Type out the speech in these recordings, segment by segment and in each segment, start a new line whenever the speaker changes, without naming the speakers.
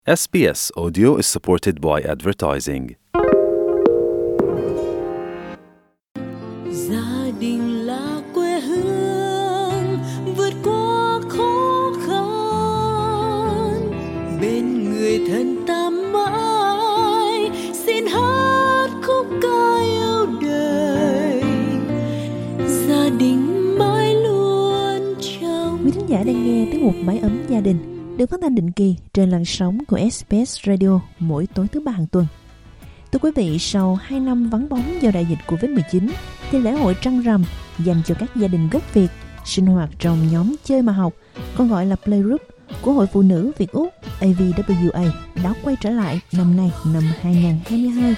SBS Audio is supported by advertising.
Gia đình là quê hương vượt qua khó khăn, bên người thân ta mãi xin hát khúc ca yêu đời, gia đình mãi luôn trong.
Quý thính giả đang nghe tiết mục Mái ấm gia đình được phát thanh định kỳ trên làn sóng của SBS Radio mỗi tối thứ ba hàng tuần. Thưa quý vị, sau 2 năm vắng bóng do đại dịch Covid-19, thì lễ hội Trăng Rằm dành cho các gia đình gốc Việt sinh hoạt trong nhóm chơi mà học, còn gọi là Playgroup của Hội Phụ Nữ Việt Úc AVWA đã quay trở lại năm nay, năm 2022.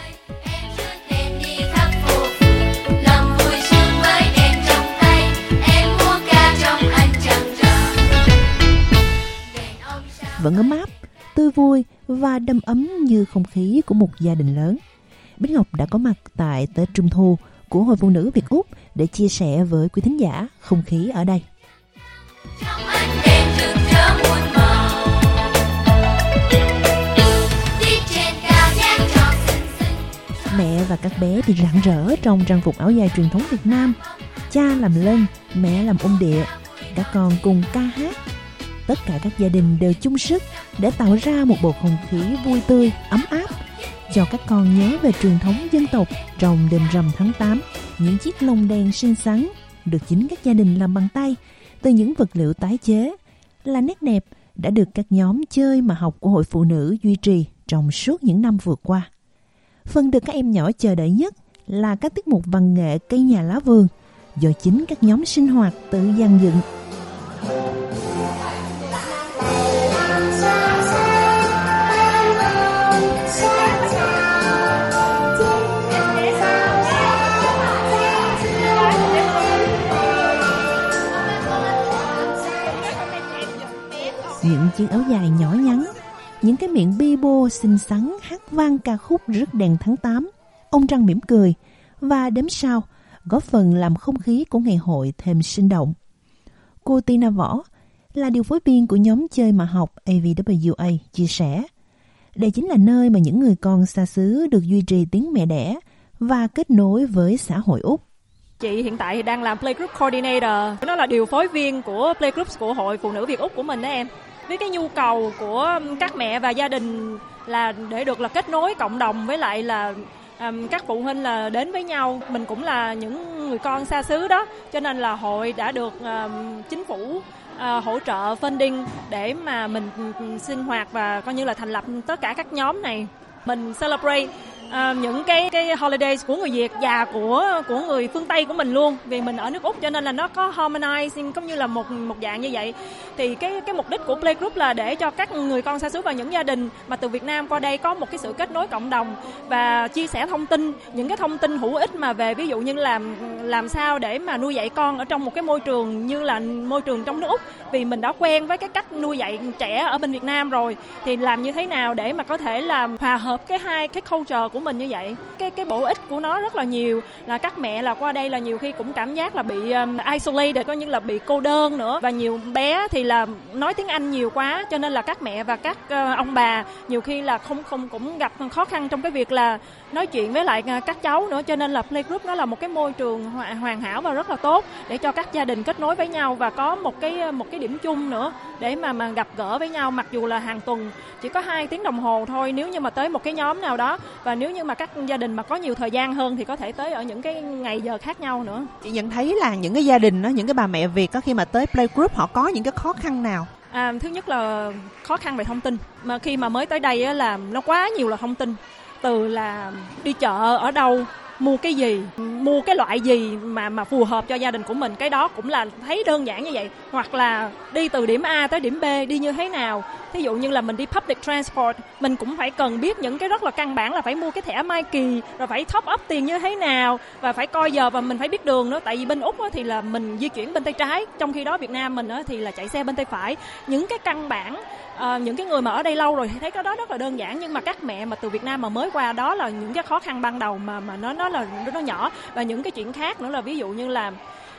Vẫn ấm áp, tươi vui và đầm ấm như không khí của một gia đình lớn. Bích Ngọc đã có mặt tại Tết Trung Thu của Hội Phụ Nữ Việt Úc để chia sẻ với quý thính giả không khí ở đây. Mẹ và các bé thì rạng rỡ trong trang phục áo dài truyền thống Việt Nam. Cha làm lân, mẹ làm ôm đĩa, các con cùng ca hát. Tất cả các gia đình đều chung sức để tạo ra một bầu không khí vui tươi, ấm áp, cho các con nhớ về truyền thống dân tộc trong đêm rằm tháng 8. Những chiếc lồng đèn xinh xắn được chính các gia đình làm bằng tay từ những vật liệu tái chế là nét đẹp đã được các nhóm chơi mà học của Hội Phụ Nữ duy trì trong suốt những năm vừa qua. Phần được các em nhỏ chờ đợi nhất là các tiết mục văn nghệ cây nhà lá vườn do chính các nhóm sinh hoạt tự dàn dựng. Những chiếc áo dài nhỏ nhắn, những cái miệng bi bô xinh xắn hát vang ca khúc rước đèn tháng 8, ông Trăng mỉm cười và đếm sao, góp phần làm không khí của ngày hội thêm sinh động. Cô Tina Võ là điều phối viên của nhóm chơi mà học AVWA chia sẻ, đây chính là nơi mà những người con xa xứ được duy trì tiếng mẹ đẻ và kết nối với xã hội Úc.
Chị hiện tại đang làm Playgroup Coordinator, nó là điều phối viên của Playgroups của Hội Phụ Nữ Việt Úc của mình đó em. Với cái nhu cầu của các mẹ và gia đình là để được là kết nối cộng đồng với lại là các phụ huynh là đến với nhau. Mình cũng là những người con xa xứ đó, cho nên là hội đã được chính phủ hỗ trợ funding để mà mình sinh hoạt và coi như là thành lập tất cả các nhóm này. Mình celebrate những cái holidays của người Việt và của người phương Tây của mình luôn, vì mình ở nước Úc cho nên là nó có harmonizing cũng như là một dạng như vậy. Thì cái mục đích của Playgroup là để cho các người con xa xứ và những gia đình mà từ Việt Nam qua đây có một cái sự kết nối cộng đồng và chia sẻ thông tin, những cái thông tin hữu ích mà về ví dụ như làm sao để mà nuôi dạy con ở trong một cái môi trường như là môi trường trong nước Úc, vì mình đã quen với cái cách nuôi dạy trẻ ở bên Việt Nam rồi, thì làm như thế nào để mà có thể làm hòa hợp cái culture của mình như vậy. Cái bổ ích của nó rất là nhiều, là các mẹ là qua đây là nhiều khi cũng cảm giác là bị isolated, coi như là bị cô đơn nữa, và nhiều bé thì là nói tiếng Anh nhiều quá cho nên là các mẹ và các ông bà nhiều khi là không cũng gặp khó khăn trong cái việc là nói chuyện với lại các cháu nữa, cho nên là Playgroup nó là một cái môi trường hoàn hảo và rất là tốt để cho các gia đình kết nối với nhau và có một cái điểm chung nữa để mà gặp gỡ với nhau, mặc dù là hàng tuần chỉ có 2 tiếng đồng hồ thôi nếu như mà tới một cái nhóm nào đó, và nếu như mà các gia đình mà có nhiều thời gian hơn thì có thể tới ở những cái ngày giờ khác nhau nữa.
Chị nhận thấy là những cái gia đình đó, những cái bà mẹ Việt đó, khi mà tới Playgroup họ có những cái khó khăn nào?
Thứ nhất là khó khăn về thông tin, mà khi mà mới tới đây á, là nó quá nhiều là thông tin, từ là đi chợ ở đâu, mua cái gì, mua cái loại gì mà phù hợp cho gia đình của mình, cái đó cũng là thấy đơn giản như vậy. Hoặc là đi từ điểm A tới điểm B đi như thế nào. Thí dụ như là mình đi public transport, mình cũng phải cần biết những cái rất là căn bản, là phải mua cái thẻ Mai Kỳ, rồi phải top up tiền như thế nào, và phải coi giờ, và mình phải biết đường nữa. Tại vì bên Úc thì là mình di chuyển bên tay trái, trong khi đó Việt Nam mình thì là chạy xe bên tay phải. Những cái căn bản, những cái người mà ở đây lâu rồi thì thấy cái đó rất là đơn giản, nhưng mà các mẹ mà từ Việt Nam mà mới qua đó là những cái khó khăn ban đầu mà nó nhỏ. Và những cái chuyện khác nữa là ví dụ như là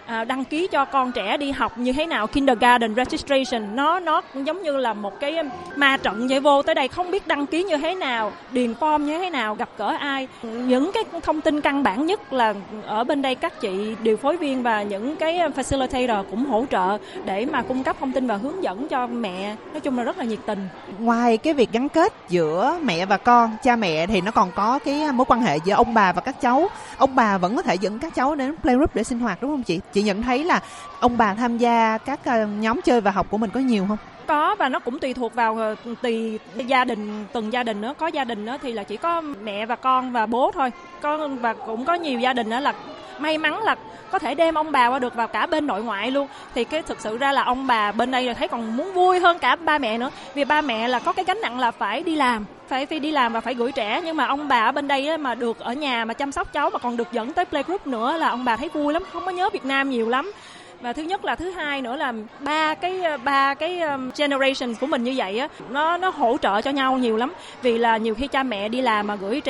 đăng ký cho con trẻ đi học như thế nào, kindergarten registration, nó giống như là một cái ma trận vậy, vô tới đây không biết đăng ký như thế nào, điền form như thế nào, gặp gỡ ai. Những cái thông tin căn bản nhất là ở bên đây các chị điều phối viên và những cái facilitator cũng hỗ trợ để mà cung cấp thông tin và hướng dẫn cho mẹ. Nói chung là rất là nhiệt tình.
Ngoài cái việc gắn kết giữa mẹ và con, cha mẹ thì nó còn có cái mối quan hệ giữa ông bà và các cháu. Ông bà vẫn có thể dẫn các cháu đến playgroup để sinh hoạt đúng không chị? Chị nhận thấy là ông bà tham gia các nhóm chơi và học của mình có nhiều không?
Có, và nó cũng tùy thuộc vào tùy gia đình, từng gia đình nữa. Có gia đình nữa thì là chỉ có mẹ và con và bố thôi. Và cũng có nhiều gia đình nữa là may mắn là có thể đem ông bà qua được vào cả bên nội ngoại luôn. Thì cái thực sự ra là ông bà bên đây là thấy còn muốn vui hơn cả ba mẹ nữa. Vì ba mẹ là có cái gánh nặng là phải đi làm, phải đi làm và phải gửi trẻ. Nhưng mà ông bà ở bên đây mà được ở nhà mà chăm sóc cháu mà còn được dẫn tới playgroup nữa là ông bà thấy vui lắm, không có nhớ Việt Nam nhiều lắm. Và thứ nhất là thứ hai nữa là ba cái generation của mình như vậy á, nó hỗ trợ cho nhau nhiều lắm. Vì là nhiều khi cha mẹ đi làm mà gửi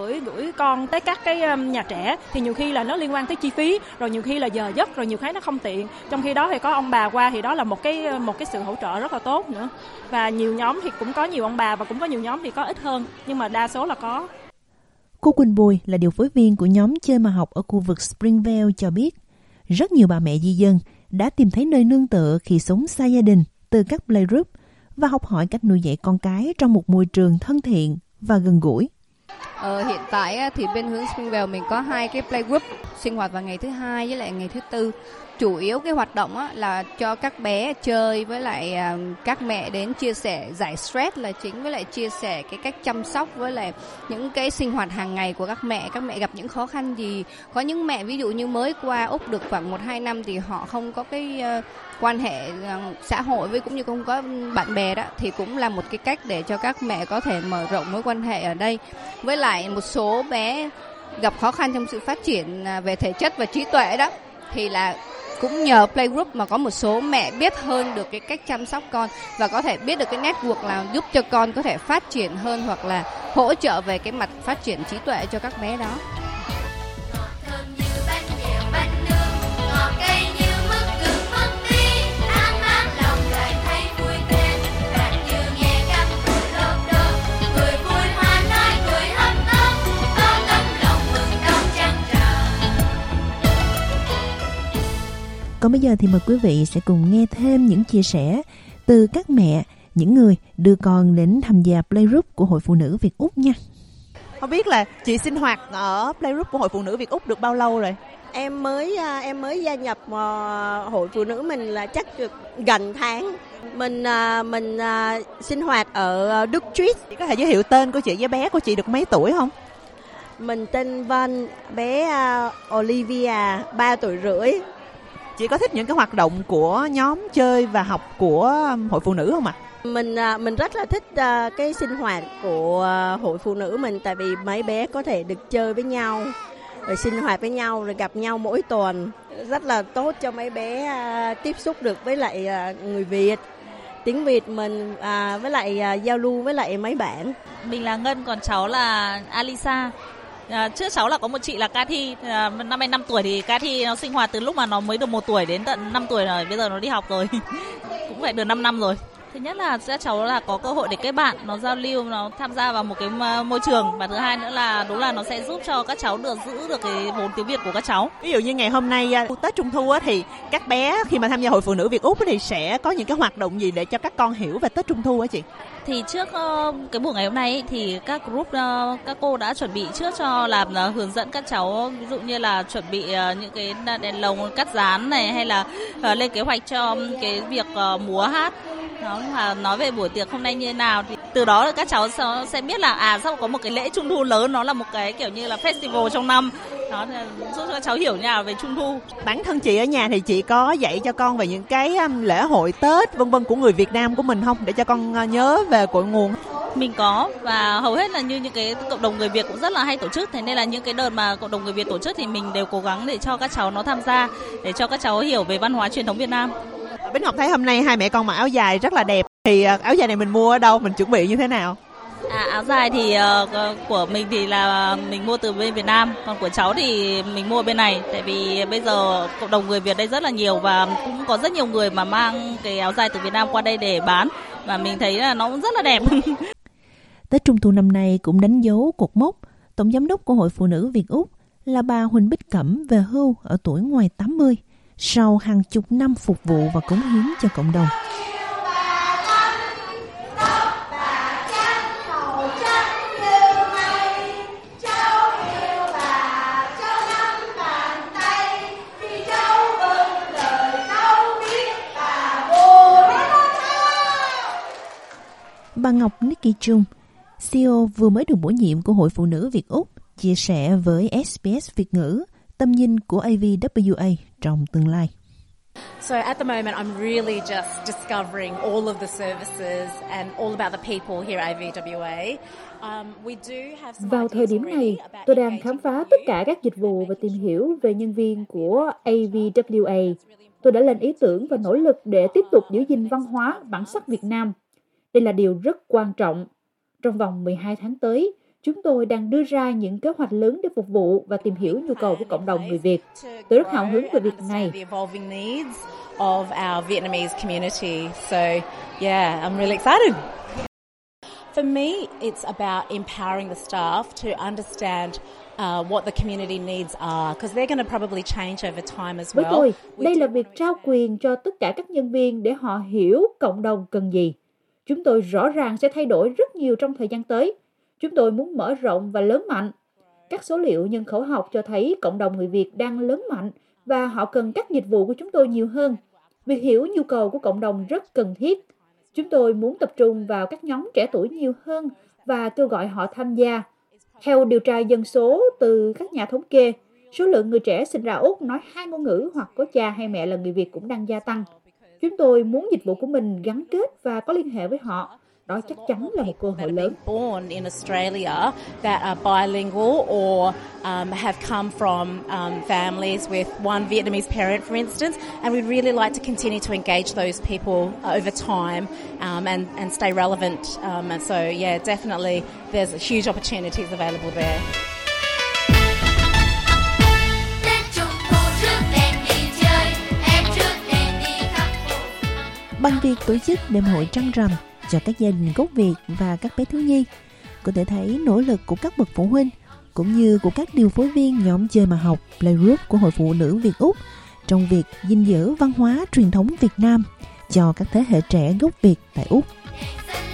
con tới các cái nhà trẻ thì nhiều khi là nó liên quan tới chi phí, rồi nhiều khi là giờ giấc, rồi nhiều cái nó không tiện. Trong khi đó thì có ông bà qua thì đó là một cái sự hỗ trợ rất là tốt nữa. Và nhiều nhóm thì cũng có nhiều ông bà và cũng có nhiều nhóm thì có ít hơn, nhưng mà đa số là có.
Cô Quỳnh Bùi là điều phối viên của nhóm chơi mà học ở khu vực Springvale cho biết, rất nhiều bà mẹ di dân đã tìm thấy nơi nương tựa khi sống xa gia đình từ các playgroup và học hỏi cách nuôi dạy con cái trong một môi trường thân thiện và gần gũi.
Hiện tại thì bên hướng Springvale mình có 2 cái playgroup sinh hoạt vào ngày thứ Hai với lại ngày thứ Tư. Chủ yếu cái hoạt động là cho các bé chơi với lại các mẹ đến chia sẻ giải stress là chính, với lại chia sẻ cái cách chăm sóc với lại những cái sinh hoạt hàng ngày của các mẹ gặp những khó khăn gì. Có những mẹ ví dụ như mới qua Úc được khoảng 1-2 năm thì họ không có cái quan hệ xã hội với cũng như không có bạn bè đó, thì cũng là một cái cách để cho các mẹ có thể mở rộng mối quan hệ ở đây. Với lại một số bé gặp khó khăn trong sự phát triển về thể chất và trí tuệ đó, thì là cũng nhờ playgroup mà có một số mẹ biết hơn được cái cách chăm sóc con và có thể biết được cái network nào giúp cho con có thể phát triển hơn, hoặc là hỗ trợ về cái mặt phát triển trí tuệ cho các bé đó.
Còn bây giờ thì mời quý vị sẽ cùng nghe thêm những chia sẻ từ các mẹ, những người đưa con đến tham gia playgroup của Hội Phụ Nữ Việt Úc nha.
Không biết là chị sinh hoạt ở playgroup của Hội Phụ Nữ Việt Úc được bao lâu rồi?
Em mới gia nhập Hội Phụ Nữ mình là chắc được gần tháng. Mình sinh hoạt ở Đức Street.
Chị có thể giới thiệu tên của chị với bé của chị được mấy tuổi không?
Mình tên Vân, bé Olivia, 3 tuổi rưỡi.
Chị có thích những cái hoạt động của nhóm chơi và học của Hội Phụ Nữ không ạ?
Mình rất là thích cái sinh hoạt của Hội Phụ Nữ mình, tại vì mấy bé có thể được chơi với nhau, rồi sinh hoạt với nhau, rồi gặp nhau mỗi tuần. Rất là tốt cho mấy bé tiếp xúc được với lại người Việt, tiếng Việt mình, với lại giao lưu với lại mấy bạn.
Mình là Ngân, còn cháu là Alisa. Trước cháu là có một chị là Cathy, năm nay 5 tuổi thì Cathy nó sinh hoạt từ lúc mà nó mới được 1 tuổi đến tận 5 tuổi rồi, bây giờ nó đi học rồi. Cũng phải được 5 năm rồi. Thứ nhất là cháu là có cơ hội để kết bạn, nó giao lưu, nó tham gia vào một cái môi trường, và thứ hai nữa là đúng là nó sẽ giúp cho các cháu được giữ được cái vốn tiếng Việt của các cháu.
Ví dụ như ngày hôm nay Tết Trung Thu thì các bé khi mà tham gia Hội Phụ Nữ Việt Úc thì sẽ có những cái hoạt động gì để cho các con hiểu về Tết Trung Thu hả chị?
Thì trước cái buổi ngày hôm nay thì các group, các cô đã chuẩn bị trước cho làm hướng dẫn các cháu, ví dụ như là chuẩn bị những cái đèn lồng, cắt dán này, hay là lên kế hoạch cho cái việc múa hát. Đó, mà nói về buổi tiệc hôm nay như thế nào thì từ đó là các cháu sẽ biết là sắp có một cái lễ Trung Thu lớn, nó là một cái kiểu như là festival trong năm. Đó, giúp cho các cháu hiểu như nào về Trung Thu.
Bản thân chị ở nhà thì chị có dạy cho con về những cái lễ hội Tết vân vân của người Việt Nam của mình không, để cho con nhớ về cội nguồn?
Mình có, và hầu hết là như những cái cộng đồng người Việt cũng rất là hay tổ chức, thế nên là những cái đợt mà cộng đồng người Việt tổ chức thì mình đều cố gắng để cho các cháu nó tham gia, để cho các cháu hiểu về văn hóa truyền thống Việt Nam.
Bính Ngọc thấy hôm nay hai mẹ con mặc áo dài rất là đẹp, thì áo dài này mình mua ở đâu, mình chuẩn bị như thế nào?
Áo dài thì của mình thì là mình mua từ bên Việt Nam, còn của cháu thì mình mua bên này. Tại vì bây giờ cộng đồng người Việt đây rất là nhiều và cũng có rất nhiều người mà mang cái áo dài từ Việt Nam qua đây để bán. Và mình thấy là nó cũng rất là đẹp.
Tết Trung thu năm nay cũng đánh dấu cột mốc. Tổng giám đốc của Hội Phụ nữ Việt Úc là bà Huỳnh Bích Cẩm về hưu ở tuổi ngoài 80 sau hàng chục năm phục vụ và cống hiến cho cộng đồng. Bà Ngọc Nicky Trung, CEO vừa mới được bổ nhiệm của Hội Phụ nữ Việt Úc, chia sẻ với SBS Việt ngữ tầm nhìn của AVWA trong tương lai.
So at the moment I'm really just discovering all of the services and all about the people here at AVWA.
Vào thời điểm này, tôi đang khám phá tất cả các dịch vụ và tìm hiểu về nhân viên của AVWA. Tôi đã lên ý tưởng và nỗ lực để tiếp tục giữ gìn văn hóa, bản sắc Việt Nam. Đây là điều rất quan trọng. Trong vòng 12 tháng tới, chúng tôi đang đưa ra những kế hoạch lớn để phục vụ và tìm hiểu nhu cầu của cộng đồng người Việt. Tôi rất hào hứng về việc này.
For me, it's about empowering the staff to understand what the community needs are, because they're going to probably change over time as well.
Với tôi, đây là việc trao quyền cho tất cả các nhân viên để họ hiểu cộng đồng cần gì. Chúng tôi rõ ràng sẽ thay đổi rất nhiều trong thời gian tới. Chúng tôi muốn mở rộng và lớn mạnh. Các số liệu nhân khẩu học cho thấy cộng đồng người Việt đang lớn mạnh và họ cần các dịch vụ của chúng tôi nhiều hơn. Việc hiểu nhu cầu của cộng đồng rất cần thiết. Chúng tôi muốn tập trung vào các nhóm trẻ tuổi nhiều hơn và kêu gọi họ tham gia. Theo điều tra dân số từ các nhà thống kê, số lượng người trẻ sinh ra Úc nói 2 ngôn ngữ hoặc có cha hay mẹ là người Việt cũng đang gia tăng. Chúng tôi muốn dịch vụ của mình gắn kết và có liên hệ với họ. Đó chắc chắn là một cơ hội lớn.
Born in Australia that are bilingual or have come from families with one Vietnamese parent, for instance, and we'd really like to continue to engage those people over time and stay relevant. And so, yeah, definitely, there's huge opportunities available there.
Ban Việt tổ chức đêm hội trăng rằm cho các gia đình gốc Việt và các bé thiếu nhi. Có thể thấy nỗ lực của các bậc phụ huynh cũng như của các điều phối viên nhóm chơi mà học Playgroup của Hội Phụ nữ Việt Úc trong việc gìn giữ văn hóa truyền thống Việt Nam cho các thế hệ trẻ gốc Việt tại Úc.